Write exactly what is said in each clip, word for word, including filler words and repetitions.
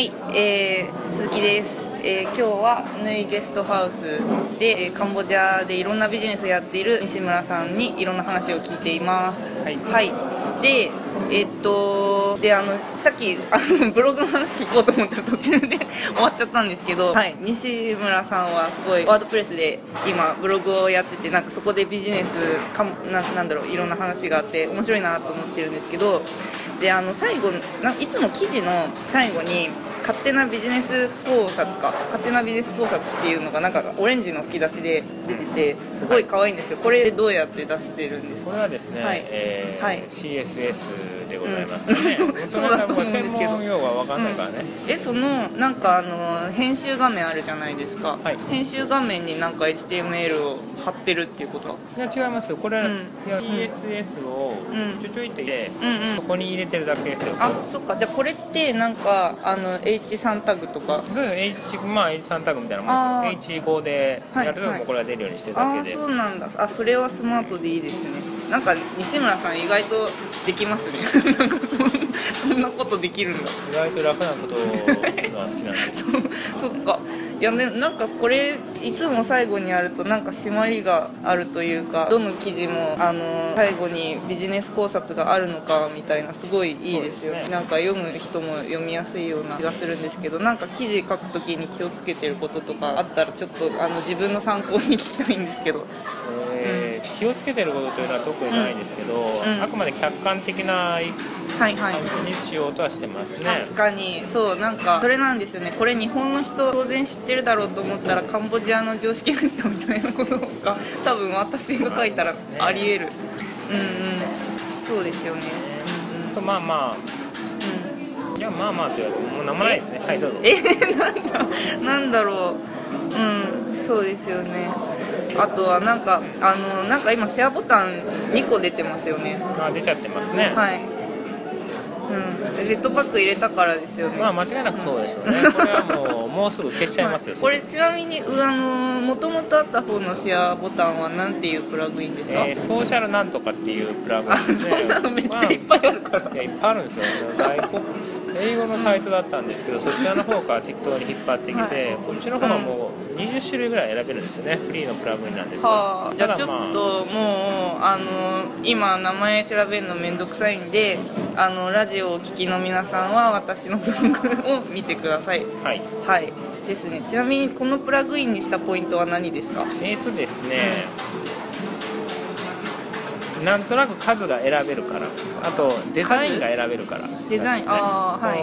はい、えー、続きです、えー、今日はヌイゲストハウスで、えー、カンボジアでいろんなビジネスをやっている西村さんにいろんな話を聞いています。 はい、 はい、でえー、っとであのさっきあのブログの話聞こうと思ったら途中で終わっちゃったんですけど、はい、西村さんはすごいワードプレスで今ブログをやってて、なんかそこでビジネスかな、なんだろう、いろんな話があって面白いなと思ってるんですけど、であの最後ないつも記事の最後に勝手なビジネス考察か勝手なビジネス考察っていうのがなんかオレンジの吹き出しで出ててすごい可愛いんですけど、これどうやって出してるんですか？ これはですね、はいえーはい、シーエスエス でございますね、うん、 そうだと思うんですけど、 専門用語は分かんないからね、 うん、えそのなんかあの編集画面あるじゃないですか、はい、編集画面になんか エイチティーエムエル を貼ってるっていうこと？ いや違いますよ、これ、うん、いや シーエスエス をちょちょいって入れて、うんうん、そこに入れてるだけですよ。 あ、そっか、じゃあこれってなんかあの エイチスリー タグとか、 H、まあ、エイチスリー タグみたいなもんですよ。エイチフォー でやるともうこれが出るようにしてるだけで、 はいはい、あ、そうなんだ。あ、それはスマートでいいですね。なんか西村さん意外とできますねなんか そ, そんなことできるんだ。 意外と楽なことをするのは好きなんですそ, そっか。いやね、なんかこれいつも最後にやるとなんか締まりがあるというか、どの記事もあの最後にビジネス考察があるのかみたいな、すごいいいですよ。ですね、なんか読む人も読みやすいような気がするんですけど、なんか記事書くときに気をつけてることとかあったらちょっとあの自分の参考に聞きたいんですけど。 えー、気をつけてることというのは特にないんですけど、うんうん、あくまで客観的な感じにしようとはしてますね。 確かにそう、なんかそれなんですよね。これ日本の人当然知ってるだろうと思ったらカンボジアの常識の人みたいなことが多分私が書いたらあり得る、うんうん、そうですよね、 うんうん、とまあまあ、うん、いやまあまあと言われてももう何もないですね。はい、どうぞ。 えなんだなんだろう、うん、そうですよね。あとはなんかあのなんか今シェアボタンにこ出てますよね。 あ、出ちゃってますね。 はい、うん、ジェットパック入れたからですよね。 まあ間違いなくそうでしょうね、うん、これはもうもうすぐ消しちゃいますよ、 はい、これちなみにあの元々あった方のシェアボタンはなんていうプラグインですか？ えー、ソーシャルなんとかっていうプラグインですね。 あ、そんなのめっちゃいっぱいあるから、まあ、 いやいっぱいあるんですよ外国英語のサイトだったんですけど、そちらの方から適当に引っ張ってきて、はい、こっちの方はもうにじゅっしゅるいぐらい選べるんですよね。フリーのプラグインなんですが、はあ、じゃあちょっともうあの今名前調べるのめんどくさいんで、あのラジオをお聞きの皆さんは私のブログを見てください。はい、はい、ですね。ちなみにこのプラグインにしたポイントは何ですか？ えーとですね、うん、なんとなく数が選べるから、あとデザインが選べるから、 デザイン、ああ、はい。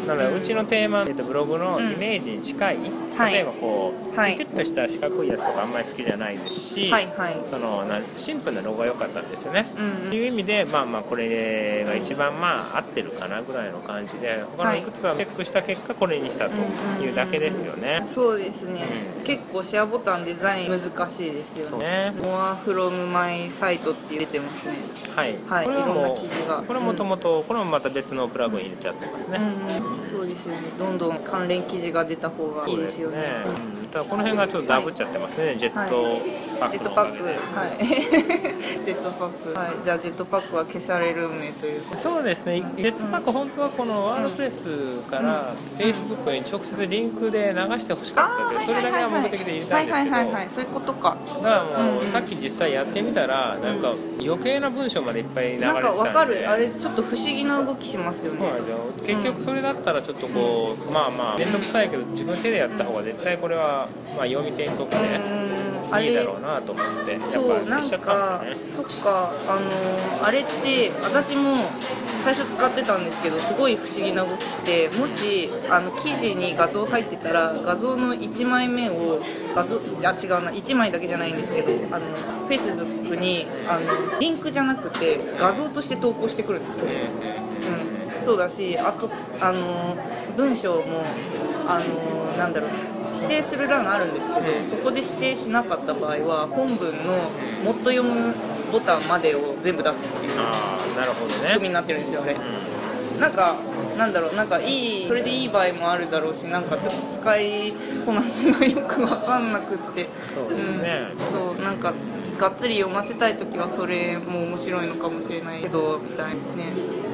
なのでうちのテーマ、えっと、ブログのイメージに近い、うん、例えばこう、はい、キュッとした四角いやつとかあんまり好きじゃないですし、はいはい、そのなシンプルなロゴが良かったんですよね、うんうん、という意味でまあまあこれが一番まあ合ってるかなぐらいの感じで、他のいくつかチェックした結果これにしたというだけですよね。 そうですね、うん、結構シェアボタンデザイン難しいですよね。モアフロムマイサイトって出てますね。はい、はい、これはいろんな記事が、 これもともとこれもまた別のプラグイン入れちゃってますね、 うんうん、そうですよね。どんどん関連記事が出た方がいいですよね。 そうですね、うん、ただこの辺がちょっとダブっちゃってますね、はい、ジェットパックのおかげで。ジェットパック、はいジェットパック、はい、じゃあジェットパックは消される運命というか。そうですね、ジェットパック本当はこのワードプレスからフェイスブックに直接リンクで流してほしかったという、それだけが目的で入れたんですけど、 そういうことか。 だからもうさっき実際やってみたらなんか余計な文章までいっぱい流れてたんで、 なんかわかる、あれちょっと不思議な動きしますよね。 そうなんですよ。結局それだったらちょっとこう、うん、まあまあ面倒くさいけど自分手でやった方が絶対これはまあ読み手にとっていいだろうなと思ってやっぱ消しちゃったんですよね。 そっか、あのー、あれって私も最初使ってたんですけどすごい不思議な動きして、もしあの記事に画像入ってたら画像のいちまいめを画像あ違うないちまいだけじゃないんですけど、あの Facebook にあのリンクじゃなくて画像として投稿してくるんですよね、うん、そうだし、あとあの文章もあのなんだろう指定する欄あるんですけど、そこで指定しなかった場合は本文のもっと読むボタンまでを全部出すっていう仕組みになってるんですよ、あれ、うん、なんかなんだろう、なんかいい、それでいい場合もあるだろうし、なんかちょっと使いこなしがよく分かんなくって、 そうですね、 うん、そうなんかがっつり読ませたいときはそれも面白いのかもしれないけどみたいなね、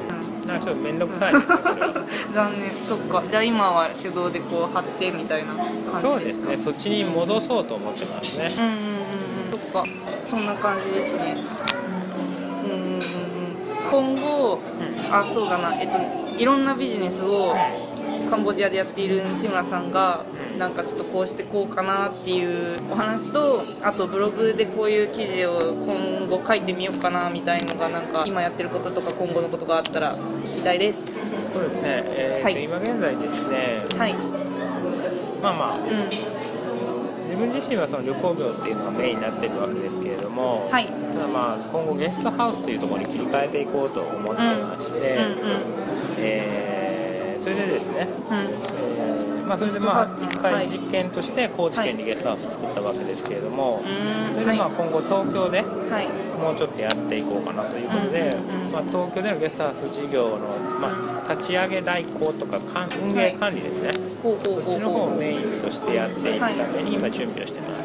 なんかちょっと面倒くさいですよこれは残念。そっか、じゃあ今は手動でこう貼ってみたいな感じですか？ そうですね、そっちに戻そうと思ってますね。 うんうんうんうん、そっか、そんな感じですね。うんうんうん、今後、うん、あ、そうだな、えっといろんなビジネスをカンボジアでやっている西村さんが、なんかちょっとこうしてこうかなっていうお話と、あとブログでこういう記事を今後書いてみようかなみたいのが、なんか今やってることとか今後のことがあったら聞きたいです。 そうですね、えーとはい、今現在ですね、はい、まあまあ、うん、自分自身はその旅行業っていうのがメインになってるわけですけれども、はい、ただまあ今後ゲストハウスというところに切り替えていこうと思ってまして、うんうんうん、えー、それでですね、うん、えーまあ、それでまあいっかい実験として高知県にゲストハウス作ったわけですけれども、それでまあ今後東京でもうちょっとやっていこうかなということで、まあ、東京でのゲストハウス事業のまあ立ち上げ代行とか運営管理ですね、そっちの方をメインとしてやっていくために今準備をしてます。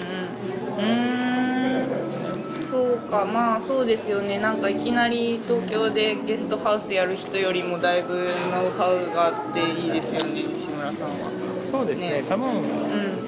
そうか、まあそうですよね。なんかいきなり東京でゲストハウスやる人よりもだいぶノウハウがあっていいですよね、西村さんは。そうですね、ね、多分、うん、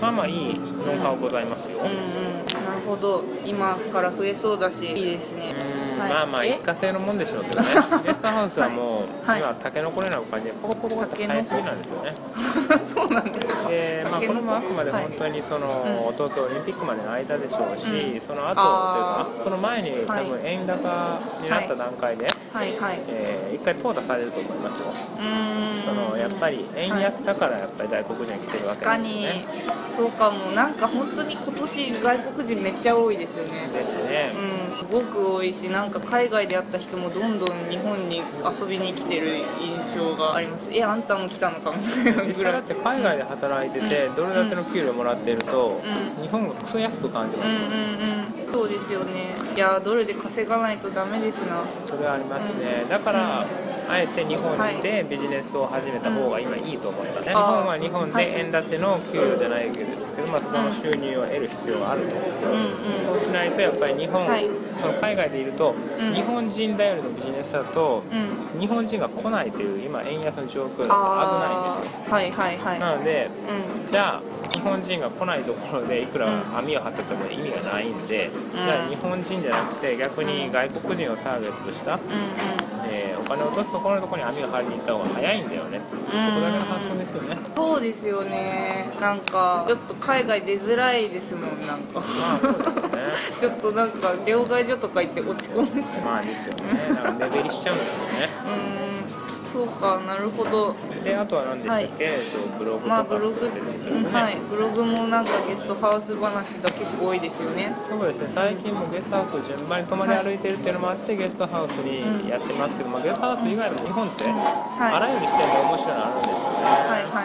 まあまあいいノウハウございますよ。うんうんうん、なるほど、今から増えそうだしいいですね。はい、まあまあ一過性のもんでしょうけどねゲストハウスはもう、はい、今タケノコのような感じでポコポコっと生えすぎなんですよねそうなんですか。で、まあ、これもあくまで本当にその、はい、東京オリンピックまでの間でしょうし、うん、その後というかその前に多分円高になった段階で、はいはいはい、えー、一回淘汰されると思いますよ。うーん、そのやっぱり円安だからやっぱり外国人が来てるわけですね。確かにそうかも。なんか本当に今年外国人めっちゃ多いですよね。ですね、うん、すごく多いし、なんか海外で会った人もどんどん日本に遊びに来てる印象があります。え、あんたも来たのかも実際だって海外で働いてて、うん、ドル建ての給料もらってると、うん、日本がクソ安く感じますよね。うんうんうん、そうですよね。いやドルで稼がないとダメですな。それはありますね、うん、だから、うん、あえて日本でビジネスを始めた方が今いいと思いますね、うん、日本は日本で円建ての給料じゃないですけど、まあ、そこの収入を得る必要があると、うんうん、そうしないとやっぱり日本、はい、その海外でいると、うん、日本人頼りのビジネスだと、うん、日本人が来ないという今円安の状況だと危ないんですよ。はいはいはい、なので、うん、じゃあ日本人が来ないところでいくら網を張ってても意味がないんで、うん、じゃあ日本人じゃなくて逆に外国人をターゲットとした、うんうん、えー、お金を落とすところのところに網を張りに行った方が早いんだよね、うん、そこだけの発想ですよね。そうですよね。なんかちょっと海外出づらいですもん。なんか、まあ、そうですよねちょっとなんか両替所とか行って落ち込むし、まあですよね、なんか目減りしちゃうんですよねうん、そうか、なるほど。で、あとは何でしたっけ、はい、ブログとか、まあ、ブログ、ね、はい、ブログもなんかゲストハウス話が結構多いですよね。そうですね、最近もゲストハウスを順番に泊まり歩いてるっていうのもあって、はい、ゲストハウスにやってますけど、まあ、ゲストハウス以外の日本って、うん、はい、あらゆる視点で面白いのあるんですよね。はいはい、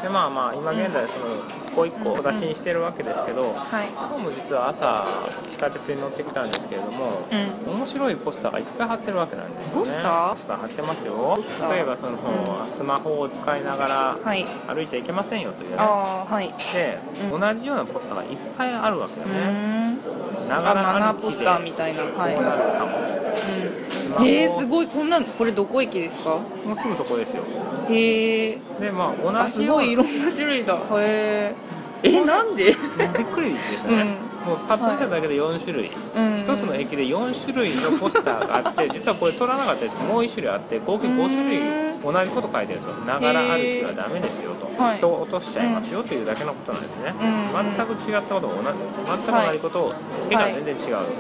でまあまあ今現在その一個一個お出しにしてるわけですけど、うん、はい、今日も実は朝地下鉄に乗ってきたんですけれども、うん、面白いポスターがいっぱい貼ってるわけなんですよね。ポスター？ポスター貼ってますよ。例えばその、うん、スマホを使いながら歩いちゃいけませんよというね、はい、で、うん、同じようなポスターがいっぱいあるわけだね。ながら歩きでポスターみたいな、はい、こうなるかも、うん、へえ、すごい。こんな、これどこ駅ですか？もうすぐそこですよ。へえ。でまあ同じような、すごいいろんな種類だ。へえ。え、なんで？びっくりですよね、うん、もうパッと見ただけでよん種類、はい、ひとつの駅でよん種類のポスターがあって実はこれ取らなかったですけどもういち種類あって合計ご種類同じこと書いてるんですよ。ながら歩きはダメですよと、はい、人を落としちゃいますよというだけのことなんですね、うん、全く違ったことを同じ全く同じことを絵が全然違う、はい、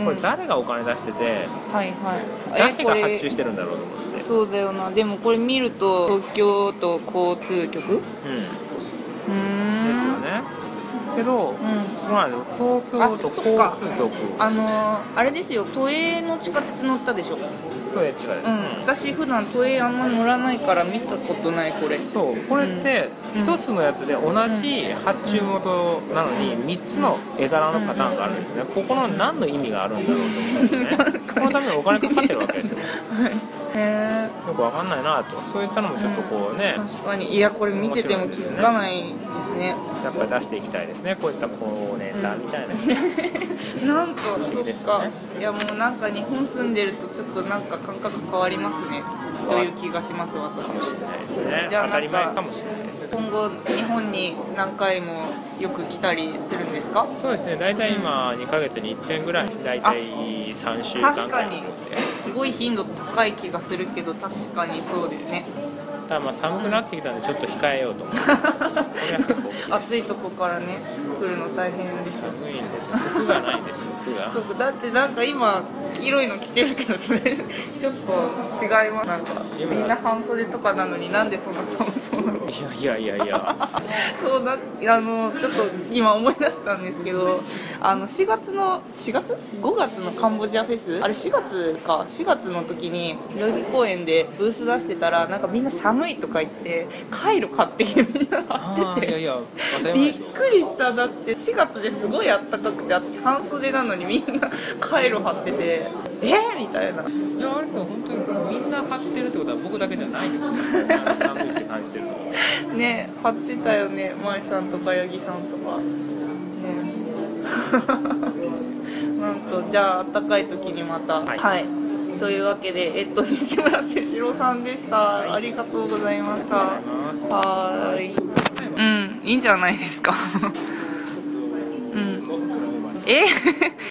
これ誰がお金出してて、はいはい、誰が発注してるんだろうと思って。そうだよな。でもこれ見ると東京都交通局、うん、うんですよね。けど、うん、そうなんですよ。東京都交通局、あのー、あれですよ、都営の地下鉄乗ったでしょ。都営地下です、うん、私普段都営あんま乗らないから見たことない。これそう、これって一つのやつで同じ発注元なのにみっつの絵柄のパターンがあるんですね。ここの何の意味があるんだろうと思ってねこのためにお金かかってるわけですよはいへえ、よくわかんないなと、そういったのもちょっとこうね、 うん、確かに、いやこれ見てても気づかないですね。 やっぱり出していきたいですね、こういったこうネタみたいな、 うん、なんとそっか、いやもうなんか日本住んでるとちょっとなんか感覚変わりますねという気がします、私は。 かもしれないですね。じゃあ当たり前かもしれないですね。 今後日本に何回もよく来たりするんですか？ そうですね、大体今にかげつにいっぺんぐらい、大体さんしゅうかん確かにすごい頻度高い気がするけど、確かにそうですね。 ただまあ寒くなってきたのでちょっと控えようと思って暑いとこからね来るの大変です。 寒いんですよ、服がないんですよ、服が。 そうだってなんか今黄色いの着てるけど、それちょっと違います。なんかみんな半袖とかなのになんでそんな寒そうなの？ いやいやいやいやそうだ、あのちょっと今思い出したんですけど、あのしがつのしがつごがつのカンボジアフェス、あれしがつか、しがつの時に代々木公園でブース出してたら、なんかみんな寒いとか言ってカイロ買ってきてみんな貼ってて、 いやいやびっくりした。だってしがつですごい暖かくて、私半袖なのにみんなカイロ貼ってて、えー、みたいな。 いやあれも本当にみんな貼ってるってことは僕だけじゃないってことですね、あの寒いって感じてるのね、貼ってたよね、舞さんとか八木さんとかねなんとじゃあ暖かい時にまた、はい、はい、というわけで、えっと、西村誠志郎さんでした、はい、ありがとうございました。はい、うん、いいんじゃないですかうん、え